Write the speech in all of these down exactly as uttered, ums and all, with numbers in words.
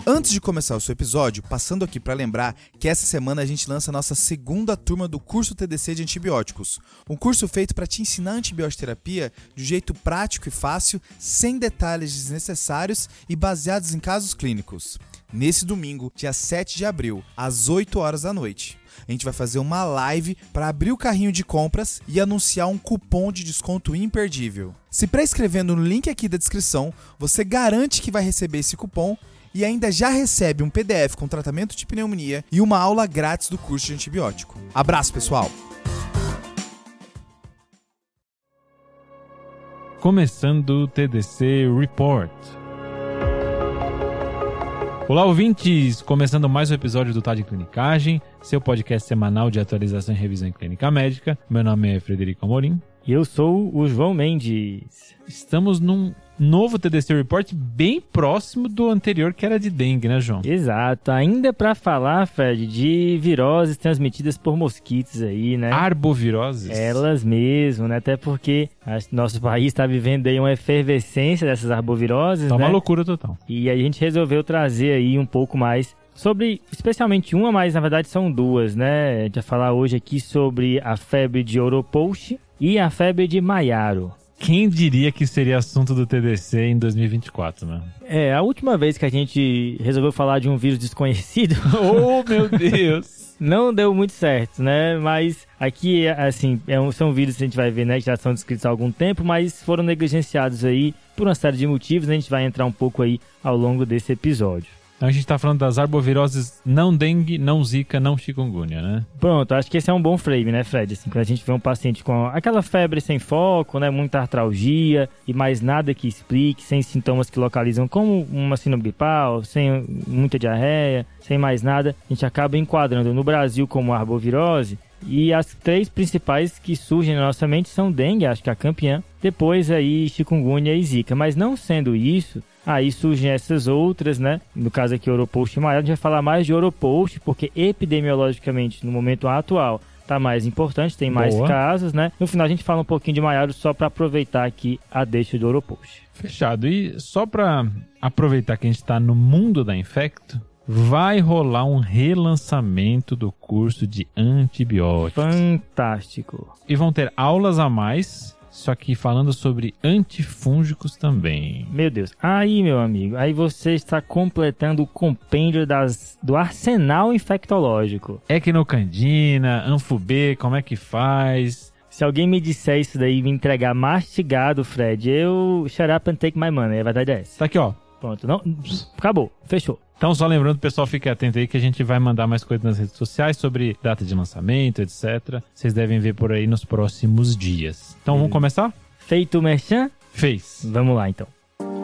Antes de começar o seu episódio, passando aqui para lembrar que essa semana a gente lança a nossa segunda turma do curso T D C de antibióticos. Um curso feito para te ensinar antibioterapia de um jeito prático e fácil, sem detalhes desnecessários e baseados em casos clínicos. Nesse domingo, dia sete de abril, às oito horas da noite. A gente vai fazer uma live para abrir o carrinho de compras e anunciar um cupom de desconto imperdível. Se pré-inscrevendo no link aqui da descrição, você garante que vai receber esse cupom e ainda já recebe um P D F com tratamento de pneumonia e uma aula grátis do curso de antibiótico. Abraço, pessoal! Começando o T D C Report. Olá, ouvintes! Começando mais um episódio do Tá de Clinicagem, seu podcast semanal de atualização e revisão em clínica médica. Meu nome é Frederico Amorim. E eu sou o João Mendes. Estamos num novo T D C Report bem próximo do anterior, que era de dengue, né, João? Exato. Ainda para falar, Fred, de viroses transmitidas por mosquitos aí, né? Arboviroses? Elas mesmo, né? Até porque nosso país está vivendo aí uma efervescência dessas arboviroses, Tá né? uma loucura total. E a gente resolveu trazer aí um pouco mais sobre, especialmente uma, mas na verdade são duas, né? A gente vai falar hoje aqui sobre a febre de Oropouche e a febre de Mayaro. Quem diria que seria assunto do T D C em dois mil e vinte e quatro, né? É, a última vez que a gente resolveu falar de um vírus desconhecido... Oh, meu Deus! Não deu muito certo, né? Mas aqui, assim, é um, são vírus que a gente vai ver, né? Que já são descritos há algum tempo, mas foram negligenciados aí por uma série de motivos. A gente vai entrar um pouco aí ao longo desse episódio. Então a gente tá falando das arboviroses não dengue, não zika, não chikungunya, né? Pronto, acho que esse é um bom frame, né, Fred? Assim, quando a gente vê um paciente com aquela febre sem foco, né, muita artralgia e mais nada que explique, sem sintomas que localizam como uma síndrome gripal, sem muita diarreia, sem mais nada, a gente acaba enquadrando no Brasil como arbovirose. E as três principais que surgem na nossa mente são dengue, acho que é a campeã, depois aí chikungunya e zika. Mas não sendo isso, aí surgem essas outras, né? No caso aqui, Oropouche e Mayaro, a gente vai falar mais de Oropouche, porque epidemiologicamente, no momento atual, tá mais importante, tem mais Boa. casos, né? No final a gente fala um pouquinho de Mayaro só para aproveitar aqui a deixa do Oropouche. Fechado. E só para aproveitar que a gente tá no mundo da infecto, vai rolar um relançamento do curso de antibióticos. Fantástico. E vão ter aulas a mais, só que falando sobre antifúngicos também. Meu Deus. Aí, meu amigo, aí você está completando o compêndio das, do arsenal infectológico. Equinocandina, Anfub, como é que faz? Se alguém me disser isso daí e me entregar mastigado, Fred, eu shut up and take my money. A verdade é essa. Tá aqui, ó. Pronto, não, acabou, fechou. Então, só lembrando, pessoal, fique atento aí que a gente vai mandar mais coisas nas redes sociais sobre data de lançamento, etcétera. Vocês devem ver por aí nos próximos dias. Então, vamos começar? Feito o merchan? Fez. Vamos lá, então.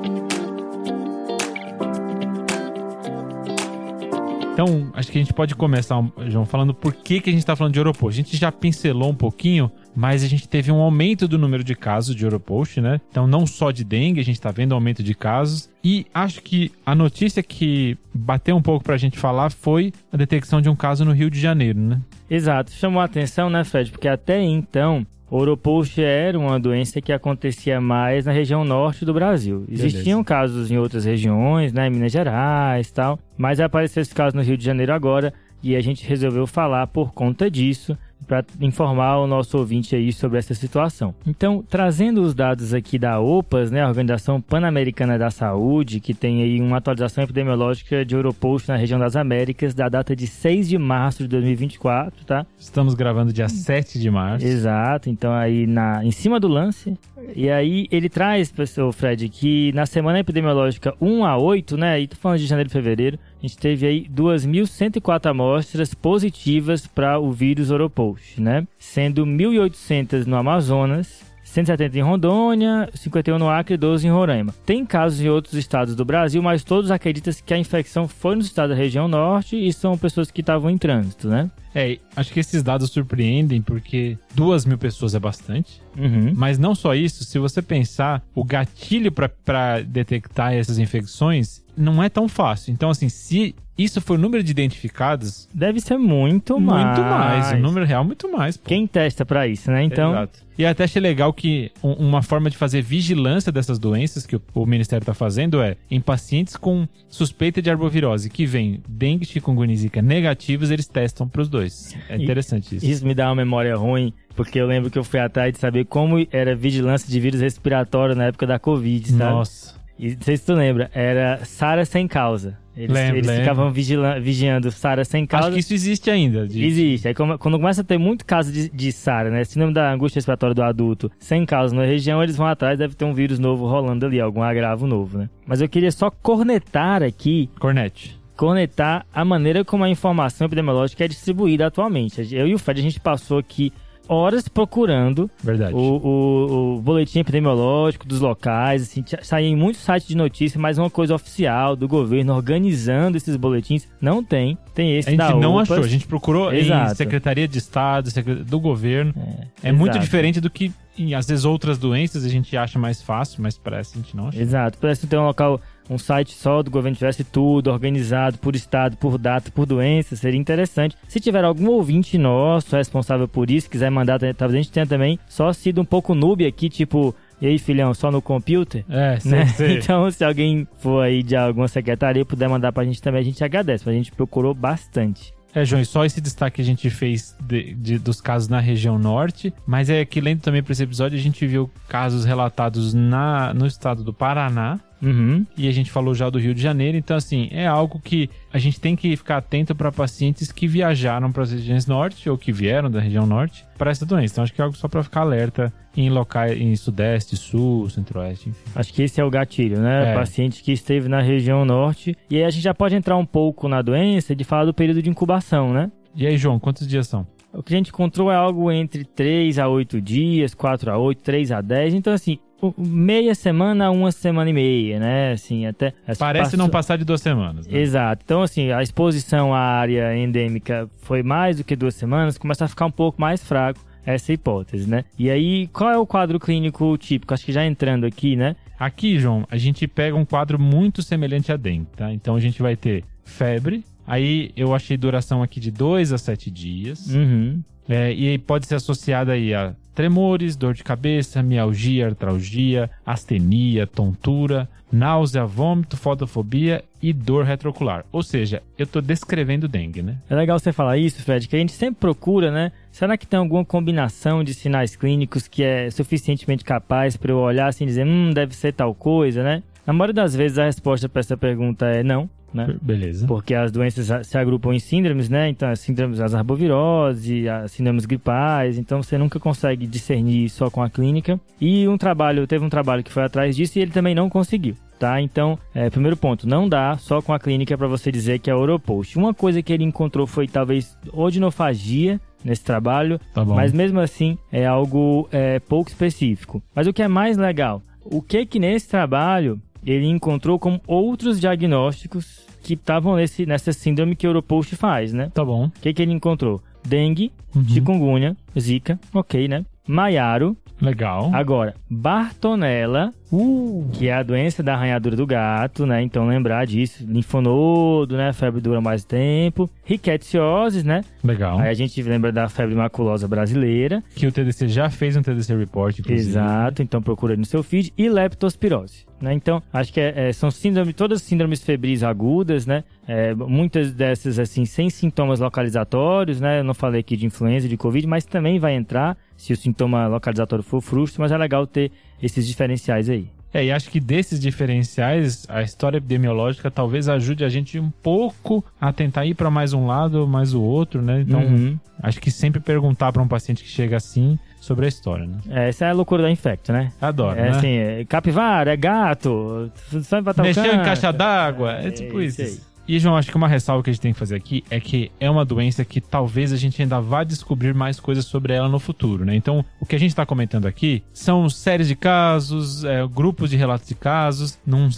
Então, acho que a gente pode começar, João, falando por que, que a gente está falando de Oropouche. A gente já pincelou um pouquinho, mas a gente teve um aumento do número de casos de Oropouche, né? Então, não só de dengue, a gente está vendo aumento de casos. E acho que a notícia que bateu um pouco para a gente falar foi a detecção de um caso no Rio de Janeiro, né? Exato. Chamou a atenção, né, Fred? Porque até então, Oropouche era uma doença que acontecia mais na região norte do Brasil. Existiam Beleza. casos em outras regiões, né, em Minas Gerais e tal, mas apareceu esse caso no Rio de Janeiro agora e a gente resolveu falar por conta disso, para informar o nosso ouvinte aí sobre essa situação. Então, trazendo os dados aqui da OPAS, né, a Organização Pan-Americana da Saúde, que tem aí uma atualização epidemiológica de Oropouche na região das Américas, da data de seis de março de dois mil e vinte e quatro, tá? Estamos gravando dia sete de março. Exato, então aí na, em cima do lance. E aí ele traz, pessoal, Fred, que na semana epidemiológica um a oito, né, aí tô falando de janeiro e fevereiro, a gente teve aí duas mil cento e quatro amostras positivas para o vírus Oropouche, né? Sendo mil e oitocentas no Amazonas, cento e setenta em Rondônia, cinquenta e um no Acre e doze em Roraima. Tem casos em outros estados do Brasil, mas todos acreditam que a infecção foi nos estados da região norte e são pessoas que estavam em trânsito, né? É, acho que esses dados surpreendem porque duas mil pessoas é bastante. Uhum. Mas não só isso, se você pensar, o gatilho para detectar essas infecções não é tão fácil. Então, assim, se isso for o número de identificados... Deve ser muito mais. Muito mais. O número real, muito mais. Pô. Quem testa pra isso, né? Então... Exato. E até achei legal que um, uma forma de fazer vigilância dessas doenças que o, o Ministério está fazendo é, em pacientes com suspeita de arbovirose, que vem dengue, chikungunya e zika negativos, eles testam para os dois. É interessante isso. Isso me dá uma memória ruim, porque eu lembro que eu fui atrás de saber como era vigilância de vírus respiratório na época da Covid, sabe? Nossa. E não sei se tu lembra, era SARA sem causa. Eles, lembro, eles lembro. ficavam vigila- vigiando SARA sem causa. Acho que isso existe ainda. De... Existe. Aí como- quando começa a ter muito caso de, de SARA, né? Síndrome da angústia respiratória do adulto, sem causa na região, eles vão atrás, deve ter um vírus novo rolando ali, algum agravo novo, né? Mas eu queria só cornetar aqui... Cornete. Cornetar a maneira como a informação epidemiológica é distribuída atualmente. Eu e o Fred, a gente passou aqui horas procurando Verdade. o, o, o boletim epidemiológico dos locais, assim, saía em muitos sites de notícia, mas uma coisa oficial do governo organizando esses boletins não tem. Tem esse a gente da não O P A S. achou, a gente procurou Exato. em Secretaria de Estado, secre- do governo. É, é muito exato. diferente do que, em, às vezes, outras doenças a gente acha mais fácil, mas parece que a gente não acha. Exato, parece ter um local, um site só do governo tivesse tudo organizado por estado, por data, por doença, seria interessante. Se tiver algum ouvinte nosso responsável por isso, quiser mandar, talvez a gente tenha também só sido um pouco noob aqui, tipo, e aí filhão, só no computer? É, sei, Né? sei. Então, se alguém for aí de alguma secretaria puder mandar pra gente também, a gente agradece, a gente procurou bastante. É, João, e só esse destaque que a gente fez de, de- dos casos na região norte, mas é que lendo também para esse episódio, a gente viu casos relatados na, no estado do Paraná, Uhum. e a gente falou já do Rio de Janeiro, então assim, é algo que a gente tem que ficar atento para pacientes que viajaram para as regiões norte ou que vieram da região norte para essa doença. Então acho que é algo só para ficar alerta em locais em sudeste, sul, centro-oeste, enfim. Acho que esse é o gatilho, né? É. Paciente que esteve na região norte. E aí a gente já pode entrar um pouco na doença de falar do período de incubação, né? E aí, João, quantos dias são? O que a gente encontrou é algo entre três a oito dias, quatro a oito, três a dez. Então, assim, o- meia semana a uma semana e meia, né? Assim, até... Parece passou- não passar de duas semanas, né? Exato. Então, assim, a exposição à área endêmica foi mais do que duas semanas, começa a ficar um pouco mais fraco essa hipótese, né? E aí, qual é o quadro clínico típico? Acho que já entrando aqui, né? Aqui, João, a gente pega um quadro muito semelhante a dengue, tá? Então a gente vai ter febre, aí eu achei duração aqui de dois a sete dias, Uhum. é, e aí pode ser associada aí a tremores, dor de cabeça, mialgia, artralgia, astenia, tontura, náusea, vômito, fotofobia e dor retroocular. Ou seja, eu tô descrevendo dengue, né? É legal você falar isso, Fred, que a gente sempre procura, né? Será que tem alguma combinação de sinais clínicos que é suficientemente capaz para eu olhar assim e dizer, hum, deve ser tal coisa, né? Na maioria das vezes a resposta para essa pergunta é não, né? Beleza. Porque as doenças se agrupam em síndromes, né? Então, as síndromes, as arboviroses, as síndromes gripais. Então, você nunca consegue discernir só com a clínica. E um trabalho, teve um trabalho que foi atrás disso e ele também não conseguiu, tá? Então, é, primeiro ponto, não dá só com a clínica para você dizer que é Oropost. Uma coisa que ele encontrou foi talvez odinofagia nesse trabalho, Tá bom. mas mesmo assim é algo é, pouco específico. Mas o que é mais legal, o que que nesse trabalho ele encontrou como outros diagnósticos que estavam nesse, nessa síndrome que o Oropost faz, né? Tá bom. O que que ele encontrou? Dengue, Uhum. chikungunya, zika, ok, né? Maiaro, Legal. agora, Bartonella, Uh, que é a doença da arranhadura do gato, né? Então lembrar disso, linfonodo, né? Febre dura mais tempo, rickettsiosis, né? legal. Aí a gente lembra da febre maculosa brasileira. Que o T D C já fez um T D C report, inclusive. Exato, então procura aí no seu feed. E leptospirose, né? Então, acho que é, é, são síndromes, todas síndromes febris agudas, né? É, muitas dessas, assim, sem sintomas localizatórios, né? Eu não falei aqui de influenza, de Covid, mas também vai entrar se o sintoma localizatório for frustro, mas é legal ter esses diferenciais aí. É, e acho que desses diferenciais, a história epidemiológica talvez ajude a gente um pouco a tentar ir para mais um lado ou mais o outro, né? Então, Uhum. acho que sempre perguntar para um paciente que chega assim sobre a história, né? É, essa é a loucura da Infecto, né? Adoro, É né? assim, é capivara, é gato, só vai Mexeu em caixa d'água, é, tipo é isso. isso aí. E, João, acho que uma ressalva que a gente tem que fazer aqui é que é uma doença que talvez a gente ainda vá descobrir mais coisas sobre ela no futuro, né? Então, o que a gente está comentando aqui são séries de casos, é, grupos de relatos de casos, não são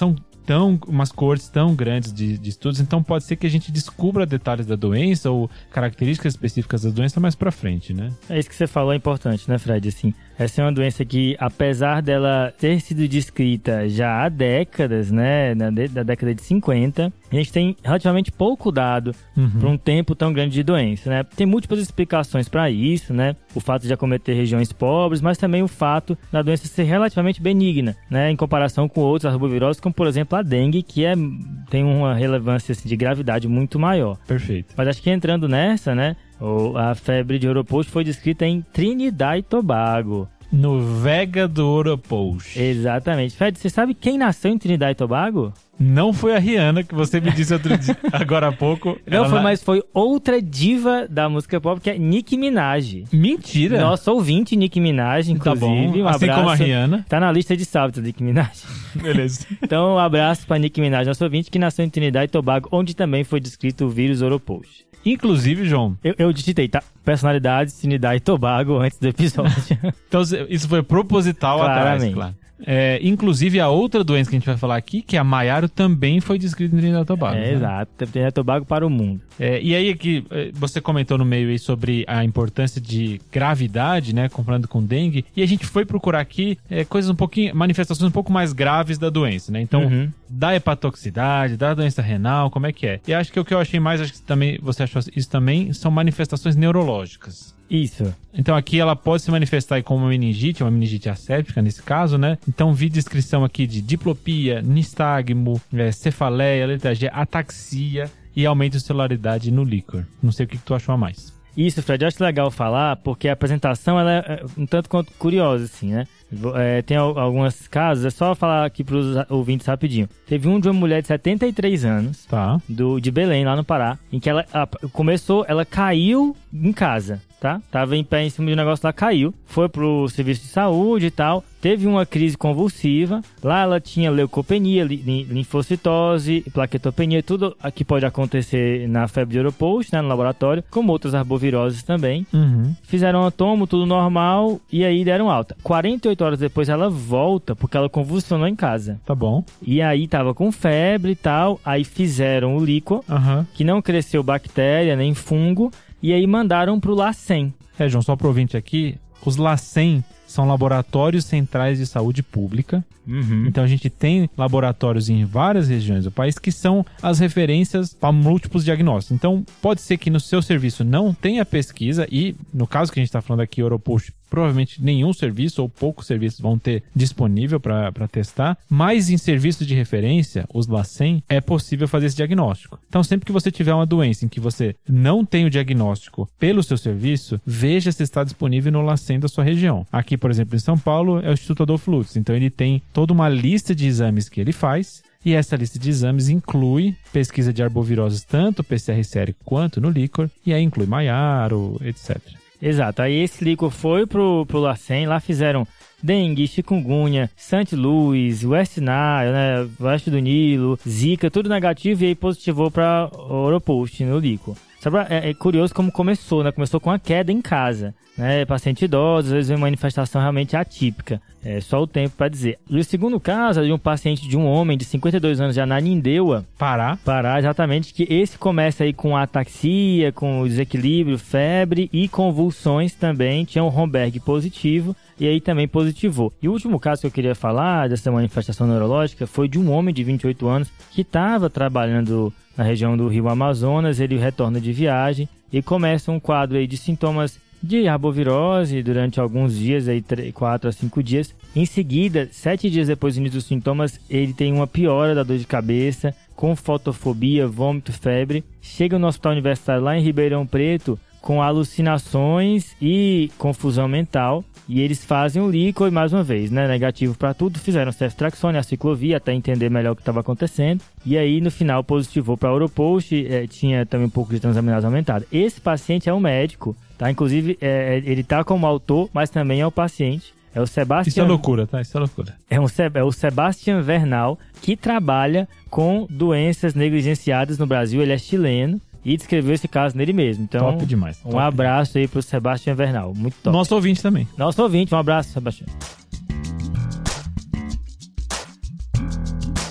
tão, umas coortes tão grandes de, de estudos, então pode ser que a gente descubra detalhes da doença ou características específicas da doença mais pra frente, né? É isso que você falou, é importante, né, Fred? Assim, essa é uma doença que, apesar dela ter sido descrita já há décadas, né, na de, da década de cinquenta, a gente tem relativamente pouco dado uhum. para um tempo tão grande de doença, né? Tem múltiplas explicações para isso, né? O fato de acometer regiões pobres, mas também o fato da doença ser relativamente benigna, né? Em comparação com outras arboviroses, como por exemplo a dengue, que é, tem uma relevância assim, de gravidade muito maior. Perfeito. Mas acho que entrando nessa, né? A febre de Oropouche foi descrita em Trinidad e Tobago. No Vega do Oropouche. Exatamente. Fred, você sabe quem nasceu em Trinidad e Tobago? Não foi a Rihanna, que você me disse outro dia, agora há pouco. Não foi, na... mas foi outra diva da música pop, que é Nicki Minaj. Mentira! Nosso ouvinte, Nicki Minaj, inclusive. Tá bom, um assim abraço. como a Rihanna. Tá na lista de sábados, Nicki Minaj. Beleza. Então, um abraço pra Nicki Minaj, nosso ouvinte, que nasceu em Trinidad e Tobago, onde também foi descrito o vírus Oropouche. Inclusive, João... Eu, eu digitei, tá? Personalidades, Trinidad e Tobago, antes do episódio. Então, isso foi proposital Claramente. atrás, claro. É, inclusive, a outra doença que a gente vai falar aqui, que é a Maiaro, também foi descrita em Trinidad e Tobago. É, né? Exato. Trinidad e Tobago para o mundo. É, e aí, aqui, você comentou no meio aí sobre a importância de gravidade, né, comparando com dengue, e a gente foi procurar aqui é, coisas um pouquinho, manifestações um pouco mais graves da doença, né? Então, uhum. da hepatotoxicidade, da doença renal, como é que é? E acho que o que eu achei mais, acho que também, você achou isso também, são manifestações neurológicas. Isso. Então aqui ela pode se manifestar aí como uma meningite, uma meningite asséptica nesse caso, né? Então vi descrição aqui de diplopia, nistagmo, é, cefaleia, letargia, ataxia e aumento de celularidade no líquor. Não sei o que, que tu achou a mais. Isso, Fred, eu acho legal falar, porque a apresentação ela é um tanto quanto curiosa, assim, né? É, tem alguns casos, é só falar aqui para os ouvintes rapidinho. Teve um de uma mulher de setenta e três anos, tá. do, de Belém, lá no Pará, em que ela a, começou, ela caiu em casa, tá? Tava em pé em cima de um negócio lá, caiu, foi pro serviço de saúde e tal, teve uma crise convulsiva, lá ela tinha leucopenia, linfocitose, plaquetopenia, tudo que pode acontecer na febre de Oropouche, né, no laboratório, como outras arboviroses também. Uhum. Fizeram um tomo, tudo normal, e aí deram alta. quarenta e oito horas depois ela volta, porque ela convulsionou em casa. Tá bom. E aí tava com febre e tal, aí fizeram o líquor, uhum. que não cresceu bactéria nem fungo, e aí mandaram pro LACEN. É, João, só pro ouvinte aqui, os LACEN são laboratórios centrais de saúde pública. Uhum. Então a gente tem laboratórios em várias regiões do país que são as referências para múltiplos diagnósticos. Então pode ser que no seu serviço não tenha pesquisa e, no caso que a gente está falando aqui, Oropouche, provavelmente nenhum serviço ou poucos serviços vão ter disponível para testar, mas em serviços de referência, os LACEN, é possível fazer esse diagnóstico. Então sempre que você tiver uma doença em que você não tem o diagnóstico pelo seu serviço, veja se está disponível no LACEN da sua região. Aqui, por exemplo, em São Paulo, é o Instituto Adolfo Lutz. Então ele tem toda uma lista de exames que ele faz, e essa lista de exames inclui pesquisa de arboviroses tanto P C R série quanto no líquor, e aí inclui Maiaro, etcétera. Exato, aí esse líquor foi pro, pro LACEN, lá fizeram dengue, chikungunya, Saint Louis, West Nile, né, Oeste do Nilo, Zika, tudo negativo, e aí positivou para Oropouche no líquor. Sabe, é, é curioso como começou, né? Começou com a queda em casa, né? Paciente idoso, às vezes vem uma manifestação realmente atípica. É só o tempo para dizer. E o segundo caso é de um paciente de um homem de cinquenta e dois anos de Ananindeua. Pará. Pará, exatamente. Que esse começa aí com ataxia, com desequilíbrio, febre e convulsões também. Tinha um Romberg positivo. E aí também positivou. E o último caso que eu queria falar dessa manifestação neurológica foi de um homem de vinte e oito anos que estava trabalhando na região do Rio Amazonas. Ele retorna de viagem e começa um quadro aí de sintomas de arbovirose durante alguns dias, aí quatro a cinco dias. Em seguida, sete dias depois do início dos sintomas, ele tem uma piora da dor de cabeça, com fotofobia, vômito, febre. Chega no hospital universitário lá em Ribeirão Preto com alucinações e confusão mental. E eles fazem o líquor e, mais uma vez, né, negativo para tudo. Fizeram ceftriaxone, a ciclovia, até entender melhor o que estava acontecendo. E aí, no final, positivou para Oropouche, é, tinha também um pouco de transaminase aumentada. Esse paciente é um médico, tá? Inclusive, é, ele tá como autor, mas também é o paciente. É o Sebastian... Isso é loucura, tá? Isso é loucura. É, um, é o Sebastian Vernal, que trabalha com doenças negligenciadas no Brasil. Ele é chileno. E descreveu esse caso nele mesmo. Então, top demais. Um top abraço demais. aí pro Sebastian Vernal. Muito top. Nosso ouvinte também. Nosso ouvinte, um abraço, Sebastian.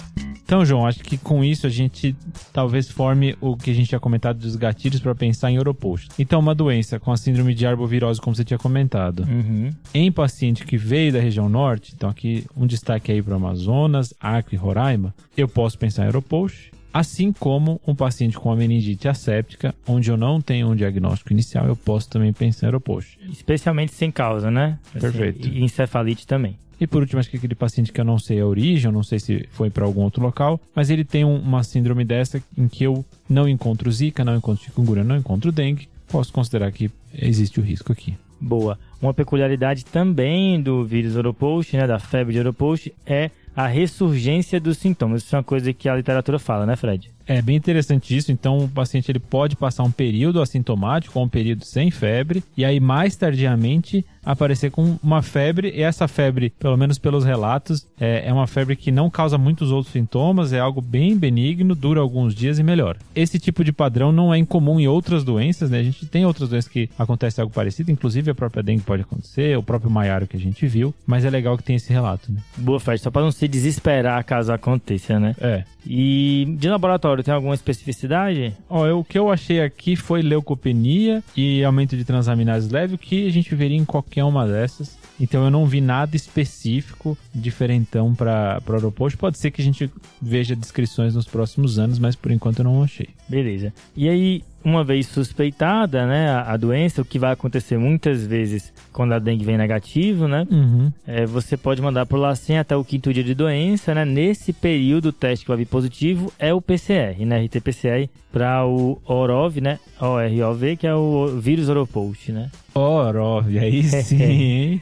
Então, João, acho que com isso a gente talvez forme o que a gente tinha comentado dos gatilhos para pensar em Oropost. Então, uma doença com a síndrome de arbovirose, como você tinha comentado, Uhum. em paciente que veio da região norte, então aqui um destaque aí para Amazonas, Acre e Roraima, eu posso pensar em Oropost. Assim como um paciente com a meningite asséptica, onde eu não tenho um diagnóstico inicial, eu posso também pensar em Oropost. Especialmente sem causa, né? Assim, Perfeito. E encefalite também. E por último, acho que aquele paciente que eu não sei a origem, eu não sei se foi para algum outro local, mas ele tem um, uma síndrome dessa em que eu não encontro zika, não encontro chikungunya, não encontro dengue, posso considerar que existe o risco aqui. Boa. Uma peculiaridade também do vírus Oropost, né, da febre de Oropost, é a ressurgência dos sintomas. Isso é uma coisa que a literatura fala, né, Fred? É bem interessante isso. Então, o paciente ele pode passar um período assintomático ou um período sem febre e aí mais tardiamente aparecer com uma febre. E essa febre, pelo menos pelos relatos, é, é uma febre que não causa muitos outros sintomas, é algo bem benigno, dura alguns dias e melhora. Esse tipo de padrão não é incomum em outras doenças, né? A gente tem outras doenças que acontece algo parecido, inclusive a própria dengue pode acontecer, o próprio maiaro que a gente viu, mas é legal que tem esse relato, né? Boa, Fred. Só para não se desesperar caso aconteça, né? É. E de laboratório, tem alguma especificidade? Ó, eu, o que eu achei aqui foi leucopenia e aumento de transaminases leve, o que a gente veria em qualquer uma dessas. Então eu não vi nada específico, diferentão para Oropost. Pode ser que a gente veja descrições nos próximos anos, mas por enquanto eu não achei. Beleza. E aí, uma vez suspeitada, né, a, a doença, o que vai acontecer muitas vezes quando a dengue vem negativo, né, Uhum. é, você pode mandar pro LACEN até o quinto dia de doença, né, nesse período o teste que vai vir positivo é o P C R, né, R T P C R, para o OROV, né, O R O V, que é o vírus Oropost, né. Orov, aí sim, hein?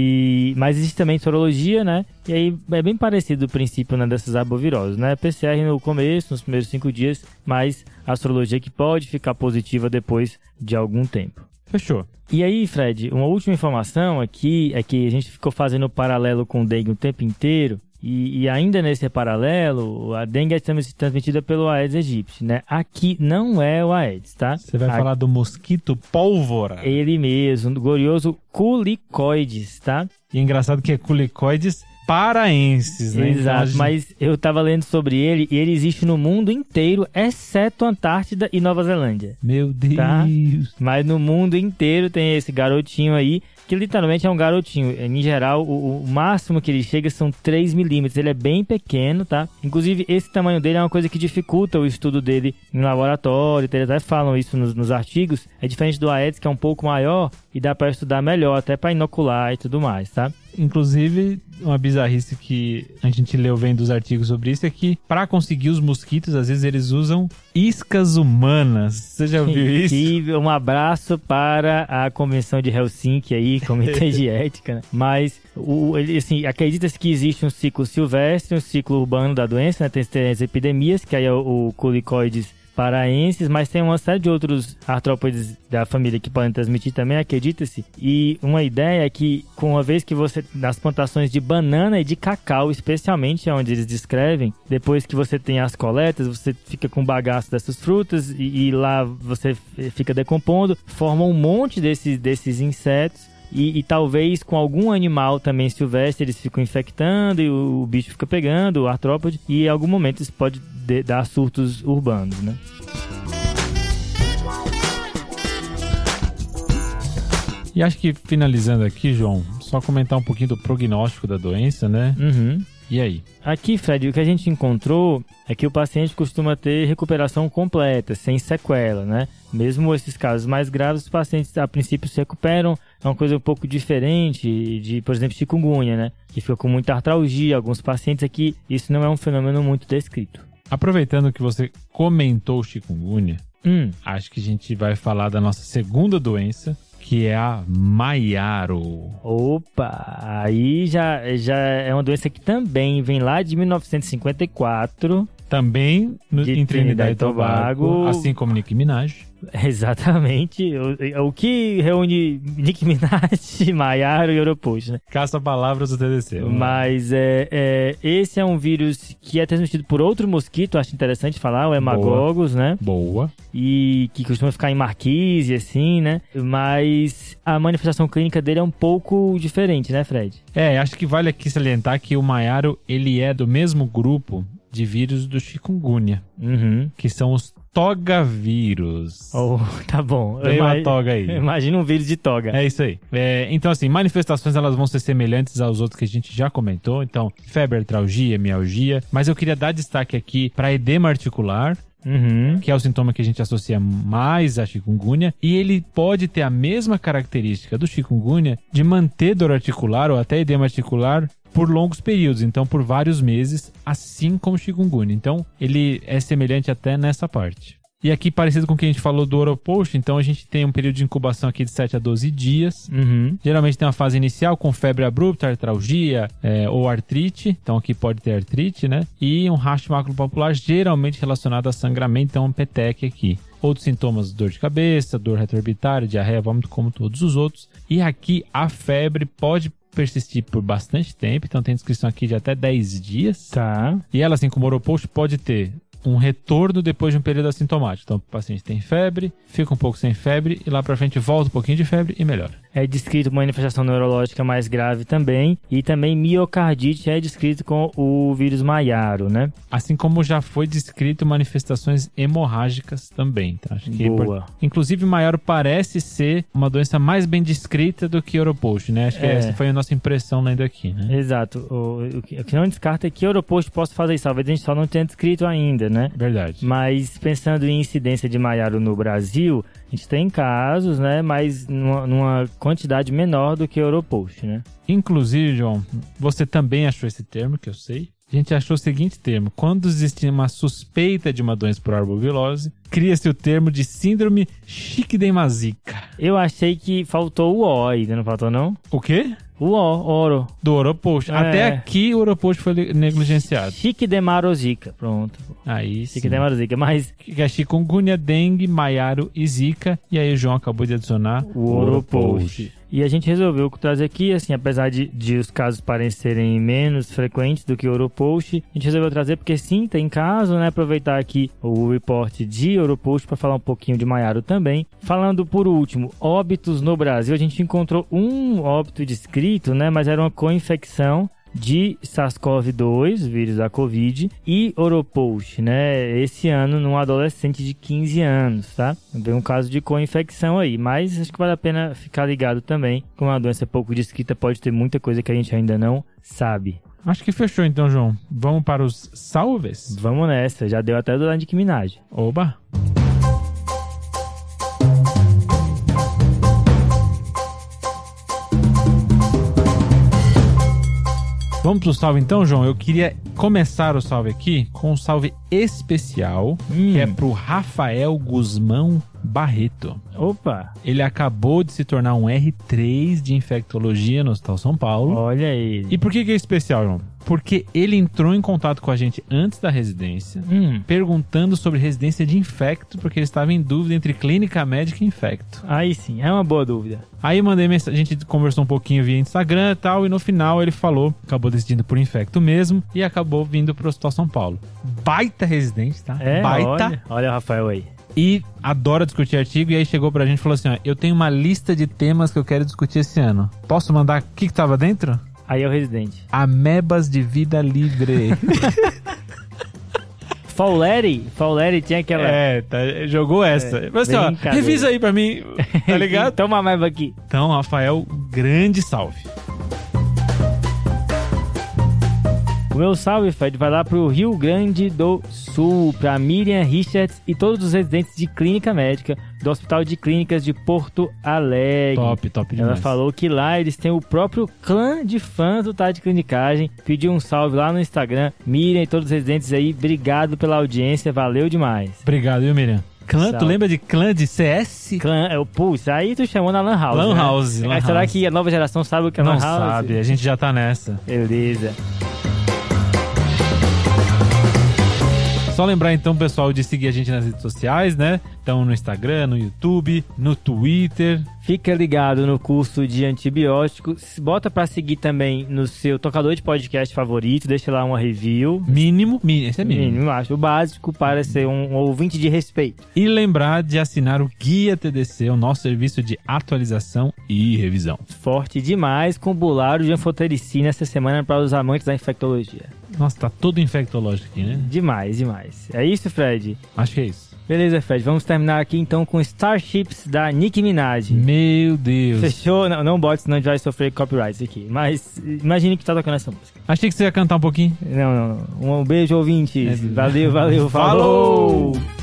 E, mas existe também sorologia, né? E aí é bem parecido o princípio, né, dessas arboviroses, né? P C R no começo, nos primeiros cinco dias, mas a sorologia que pode ficar positiva depois de algum tempo. Fechou. E aí, Fred, uma última informação aqui é que a gente ficou fazendo paralelo com o dengue o tempo inteiro. E, e ainda nesse paralelo, a dengue é transmitida pelo Aedes aegypti, né? Aqui não é o Aedes, tá? Você vai Aqui, falar do mosquito pólvora. ele mesmo, do glorioso Culicoides, tá? E é engraçado que é culicoides paraenses, né? Então, a Exato, gente- mas eu tava lendo sobre ele e ele existe no mundo inteiro, exceto Antártida e Nova Zelândia. Meu Deus. Tá. Mas no mundo inteiro tem esse garotinho aí, que literalmente é um garotinho. Em geral, o, o máximo que ele chega são três milímetros. Ele é bem pequeno, tá? Inclusive, esse tamanho dele é uma coisa que dificulta o estudo dele em laboratório. Eles até falam isso nos, nos artigos. É diferente do Aedes, que é um pouco maior e dá para estudar melhor, até para inocular e tudo mais, tá? Inclusive, uma bizarrice que a gente leu vendo os artigos sobre isso é que, para conseguir os mosquitos, às vezes eles usam iscas humanas. Você já ouviu isso? E um abraço para a Convenção de Helsinki aí, Comitê de Ética, né? Mas, o, ele, assim, acredita-se que existe um ciclo silvestre, um ciclo urbano da doença, né? Tem, tem as epidemias, que aí é o, o Culicoides paraenses, mas tem uma série de outros artrópodes da família que podem transmitir também, acredita-se. E uma ideia é que, com uma vez que você, nas plantações de banana e de cacau, especialmente onde eles descrevem, depois que você tem as coletas, você fica com bagaço dessas frutas e, e lá você fica decompondo, forma um monte desses, desses insetos. E, e talvez com algum animal também silvestre eles ficam infectando e o, o bicho fica pegando, o artrópode, e em algum momento isso pode de, dar surtos urbanos, né? E acho que finalizando aqui, João, só comentar um pouquinho do prognóstico da doença, né? Uhum. E aí? Aqui, Fred, o que a gente encontrou é que o paciente costuma ter recuperação completa, sem sequela, né? Mesmo esses casos mais graves, os pacientes a princípio se recuperam. É uma coisa um pouco diferente de, por exemplo, chikungunya, né? Que fica com muita artralgia. Alguns pacientes aqui, isso não é um fenômeno muito descrito. Aproveitando que você comentou o chikungunya, Hum, acho que a gente vai falar da nossa segunda doença, que é a Maiaro. opa, aí já, já é uma doença que também vem lá de mil novecentos e cinquenta e quatro. Também no, De em Trinidad e Tobago. Tobago, assim como Nicki Minaj. Exatamente. O, o que reúne Nicki Minaj, Maiaro e Oropost, né? Caça palavras do T D C. Mas é, é, esse é um vírus que é transmitido por outro mosquito, acho interessante falar, o Hemagogos, né? Boa. E que costuma ficar em marquise, assim, né? Mas a manifestação clínica dele é um pouco diferente, né, Fred? É, acho que vale aqui salientar que o Maiaro, ele é do mesmo grupo de vírus do chikungunya, Uhum. que são os togavírus. Oh, tá bom. Veio a toga aí. Imagina um vírus de toga. É isso aí. É, então, assim, manifestações elas vão ser semelhantes aos outros que a gente já comentou. Então, febre, artralgia, mialgia. Mas eu queria dar destaque aqui para edema articular, Uhum. que é o sintoma que a gente associa mais à chikungunya. E ele pode ter a mesma característica do chikungunya de manter dor articular ou até edema articular por longos períodos, então por vários meses, assim como o chikungunya. Então, ele é semelhante até nessa parte. E aqui, parecido com o que a gente falou do Oropost, então a gente tem um período de incubação aqui de sete a doze dias. Uhum. Geralmente tem uma fase inicial com febre abrupta, artralgia é, ou artrite. Então aqui pode ter artrite, né? E um rastro maculopapular geralmente relacionado a sangramento, então um P T E C aqui. Outros sintomas, dor de cabeça, dor retroorbitária, diarreia, vômito, como todos os outros. E aqui a febre pode persistir por bastante tempo, então tem descrição aqui de até dez dias. Tá. E ela, assim como o Oropost, pode ter um retorno depois de um período assintomático. Então, o paciente tem febre, fica um pouco sem febre e lá pra frente volta um pouquinho de febre e melhora. É descrito uma manifestação neurológica mais grave também. E também miocardite é descrito com o vírus Maiaro, né? Assim como já foi descrito manifestações hemorrágicas também. Tá? Acho que Boa. Inclusive, Maiaro parece ser uma doença mais bem descrita do que Oropost, né? Acho que É. essa foi a nossa impressão lendo aqui, né? Exato. O, o, que, o que não descarta é que Oropost possa fazer isso. Talvez a gente só não tenha descrito ainda, né? Verdade. Mas pensando em incidência de Maiaro no Brasil, a gente tem casos, né? Mas numa, numa quantidade menor do que Oropost, né? Inclusive, João, você também achou esse termo, que eu sei. A gente achou o seguinte termo: quando existe uma suspeita de uma doença por arbovirose, cria-se o termo de síndrome chiquidemazica. Eu achei que faltou o O ainda, não faltou não? O quê? O O, oro. Do Oropost. É. Até aqui o Oropost foi negligenciado. Chiquidemarozica, pronto. Aí sim. Chiquidemarozica, mas Que é chikungunya, dengue, Maiaro e zika. E aí o João acabou de adicionar o Oropost. E a gente resolveu trazer aqui, assim, apesar de, de os casos parecerem menos frequentes do que o Oropost, a gente resolveu trazer porque sim, tem caso, né? Aproveitar aqui o report de Oropost para falar um pouquinho de Maiaro também. Falando por último, óbitos no Brasil, a gente encontrou um óbito descrito, né? Mas era uma co-infecção de SARS-CoV dois, vírus da Covid, e Oropost, né? Esse ano num adolescente de quinze anos, tá? Veio um caso de co-infecção aí, mas acho que vale a pena ficar ligado também. Como uma doença pouco descrita, pode ter muita coisa que a gente ainda não sabe. Acho que fechou então, João. Vamos para os salves? Vamos nessa, já deu até do lado de Nicki Minaj. Oba! Vamos pro salve então, João? Eu queria começar o salve aqui com um salve especial, Hum. que é pro Rafael Guzmão Barreto. Opa, Ele acabou de se tornar um R três de infectologia no Hospital São Paulo. olha aí. E por que que é especial, João? Porque ele entrou em contato com a gente antes da residência, Hum, perguntando sobre residência de infecto, porque ele estava em dúvida entre clínica médica e infecto. aí sim, é uma boa dúvida. Aí mandei mensagem, a gente conversou um pouquinho via Instagram e tal, e no final ele falou, acabou decidindo por infecto mesmo, e acabou vindo pro Hospital São Paulo. Baita residente, tá? É, Baita. olha, olha o Rafael aí. E adora discutir artigo, e aí chegou pra gente e falou assim, ó, eu tenho uma lista de temas que eu quero discutir esse ano. Posso mandar o que que tava dentro? Aí é o residente. Amebas de vida livre. Fauleri, Fauleri tinha aquela... É, tá, jogou essa. É, Mas assim, ó, brincadeira. revisa aí pra mim, tá ligado? Toma a meba aqui. Então, Rafael, grande salve. O meu salve, Fred, vai lá pro Rio Grande do Sul, pra Miriam Richards e todos os residentes de clínica médica do Hospital de Clínicas de Porto Alegre. Top, top Ela demais. falou que lá eles têm o próprio clã de fãs do Tá de Clinicagem. Pediu um salve lá no Instagram. Miriam e todos os residentes aí, obrigado pela audiência, valeu demais. Obrigado, viu, Miriam? Clã, tu Salve. lembra de clã de C S? Clã, é o Pulse, aí tu chamou na Lan House. Lan né? House, Lan Mas será House. que a nova geração sabe o que é Não Lan House? sabe, a gente já tá nessa. Beleza. Só lembrar então, pessoal, de seguir a gente nas redes sociais, né? Então no Instagram, no YouTube, no Twitter. Fica ligado no curso de antibióticos. Bota pra seguir também no seu tocador de podcast favorito. Deixa lá uma review. Mínimo, mínimo, esse é mínimo. Mínimo, acho. O básico para ser um ouvinte de respeito. E lembrar de assinar o Guia T D C, o nosso serviço de atualização e revisão. Forte demais com o Bularo de anfotericina essa semana para os amantes da infectologia. Nossa, tá todo infectológico aqui, né? Demais, demais. É isso, Fred? Acho que é isso. Beleza, Fred. Vamos terminar aqui então com Starships da Nicki Minaj. Meu Deus. Fechou? Não, não bote, senão a gente vai sofrer copyrights aqui. Mas imagine que tá tocando essa música. Achei que você ia cantar um pouquinho. Não, não, não. Um beijo, ouvintes. É, valeu, valeu. Falou! Falou!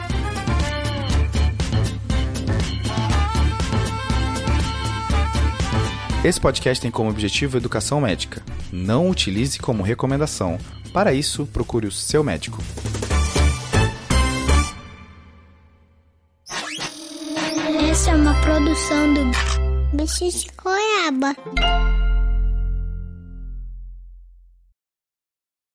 Esse podcast tem como objetivo educação médica. Não utilize como recomendação. Para isso, procure o seu médico. Essa é uma produção do Bicho de Goiaba.